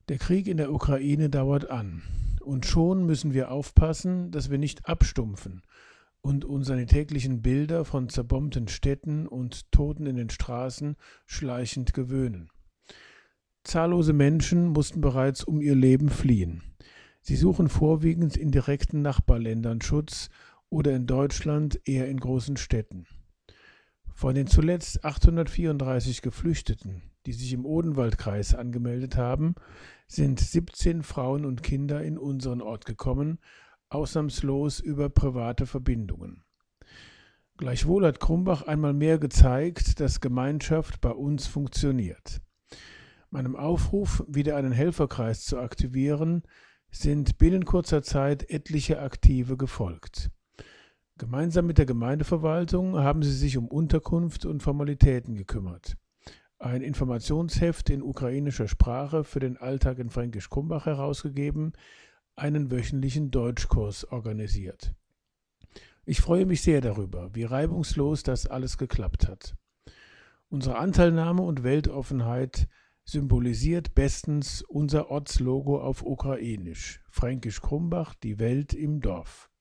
Der Krieg in der Ukraine dauert an. Und schon müssen wir aufpassen, dass wir nicht abstumpfen und uns an die täglichen Bilder von zerbombten Städten und Toten in den Straßen schleichend gewöhnen. Zahllose Menschen mussten bereits um ihr Leben fliehen. Sie suchen vorwiegend in direkten Nachbarländern Schutz oder in Deutschland eher in großen Städten. Von den zuletzt 834 Geflüchteten, die sich im Odenwaldkreis angemeldet haben, sind 17 Frauen und Kinder in unseren Ort gekommen, ausnahmslos über private Verbindungen. Gleichwohl hat Krumbach einmal mehr gezeigt, dass Gemeinschaft bei uns funktioniert. Meinem Aufruf, wieder einen Helferkreis zu aktivieren, sind binnen kurzer Zeit etliche Aktive gefolgt. Gemeinsam mit der Gemeindeverwaltung haben sie sich um Unterkunft und Formalitäten gekümmert, ein Informationsheft in ukrainischer Sprache für den Alltag in Fränkisch Krumbach herausgegeben, einen wöchentlichen Deutschkurs organisiert. Ich freue mich sehr darüber, wie reibungslos das alles geklappt hat. Unsere Anteilnahme und Weltoffenheit symbolisiert bestens unser Ortslogo auf Ukrainisch, Fränkisch Krumbach, die Welt im Dorf.